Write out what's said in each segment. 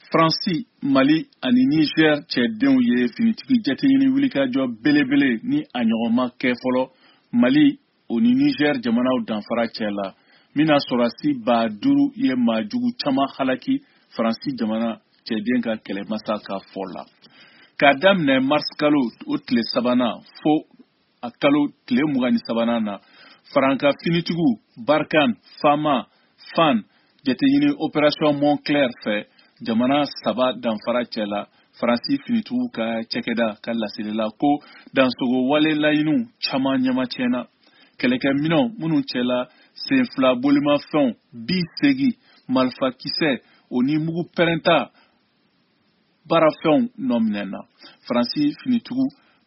Faransi, Mali ani Niger cɛdenw ye finitigi jate ɲini wulikajɔ belebele ni a ɲɔgɔnma kɛ fɔlɔ Mali o ni Niger jamanaw danfara cɛ la. Mina sɔrɔsi 5,000 ye maajugu caman halaki Faransi jamana cɛden ka kɛlɛmasa ka fɔ la. K'a daminɛ mars kalo o tile 3nan fo a kalo tile 23nan na Faranka finitigiw Barkhane, Fama, Fan jate ɲini opération Montclair fɛ jamana 3 danfara cɛ la. Faransi finitigiw ka cɛkɛda ka lasirila ko dansogo wale laɲiniw caman ɲɛmatiɲɛna. Kɛlɛkɛminɛw minnu cɛla senfila bolimafɛnw 80 malfakisɛ o ni mugu pɛrɛnta baarafɛnw nɔminɛna. Faransi finitigiw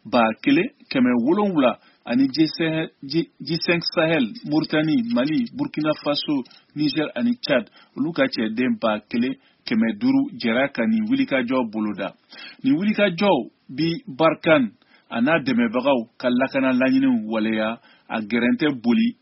1700 ani G5 Sahel, Mauritanie, Mali, Burkina Faso, Niger ani Tchad olu ka cɛden 1500 jɛra ka nin wulikajɔ boloda. Nin wulikajɔ bi Barkhane a n'a dɛmɛbagaw ka lakana laɲiniw waleya a gɛrɛntɛ boli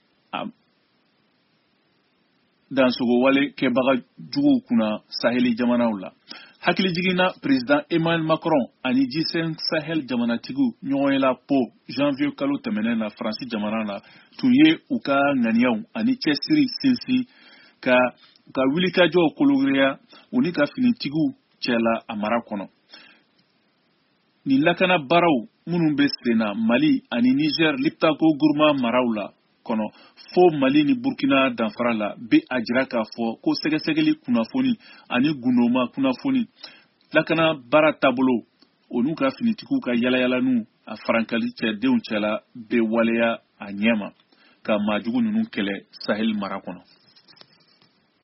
dansogo wale kɛbaga juguw kunna Saheli jamanaw la. Hakilijiginna président Emmanuel Macron ani G5 Sahel jamanatigiw ɲɔgɔnyela po janvier kalo tɛmɛnen na Faransi jamana la tun ye u ka ŋaniyaw ani cɛsiri sinsin ka wulikajɔw kologireya u ni ka finitigiw cɛla a mara kɔnɔ. Nin lakana baaraw minnu bɛ senna Mali ani Niger Liptako Gourma maraw la kɔnɔ fo Mali ni Burkina danfara la bɛ a jira k'a fɔ ko sɛgɛsɛgɛli kunnafoni ani gundoma kunnafoni lakana baara taabolo o n'u ka finitigiw ka yalayalaniw a farankali cɛdenw cɛla bɛ waleya a ɲɛma ka maajugu ninnu kɛlɛ Sahel mara kɔnɔ.